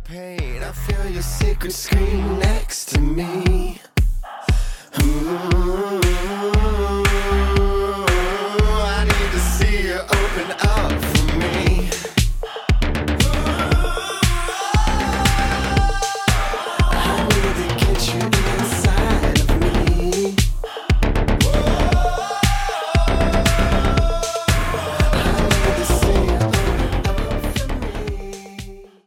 pain. I feel your secret scream next to me.